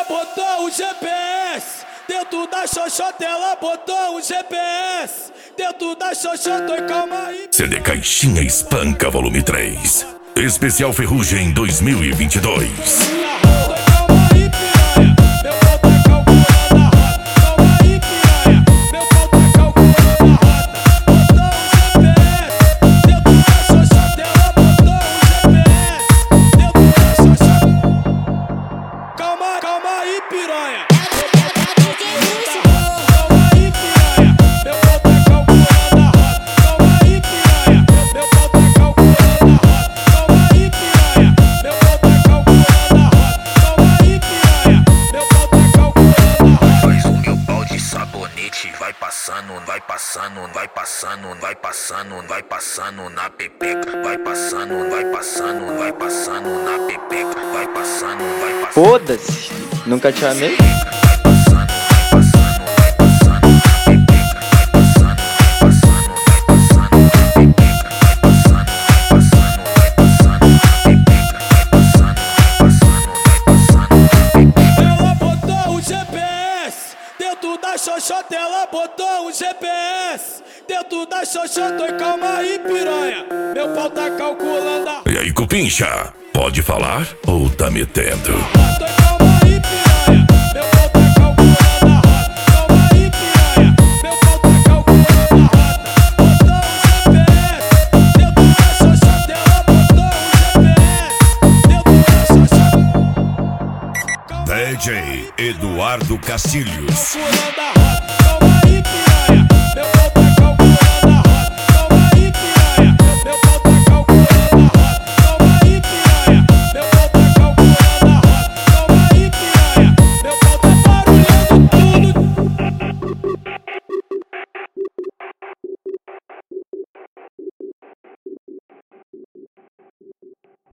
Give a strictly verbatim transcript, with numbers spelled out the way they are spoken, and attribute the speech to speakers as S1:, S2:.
S1: botou o G P S. Dentro da xoxota ela botou o G P S. Dentro da xoxota, oi, calma aí.
S2: C D Caixinha Espanca Volume três. Especial Ferrugem dois mil e vinte e dois. Vai passando, vai passando, vai passando, vai passando, vai passando na pepeca. Vai passando, vai passando, vai passando na pepeca. Vai passando, vai passando.
S3: Foda-se, nunca te amei.
S1: Dentro da xoxota ela botou o G P S. Dentro da xoxota, oi, calma aí, piranha. Meu pau tá calculando a...
S2: E aí, cupincha, pode falar ou tá metendo?
S1: Oi, calma aí, piranha. Meu pau tá calculando a rota. Calma aí, piranha. Meu pau tá calculando a rota. Botou o G P S. Dentro da xoxota ela botou o G P S. Dentro da xoxota.
S2: D J Eduardo Castilhos.
S1: Calculando a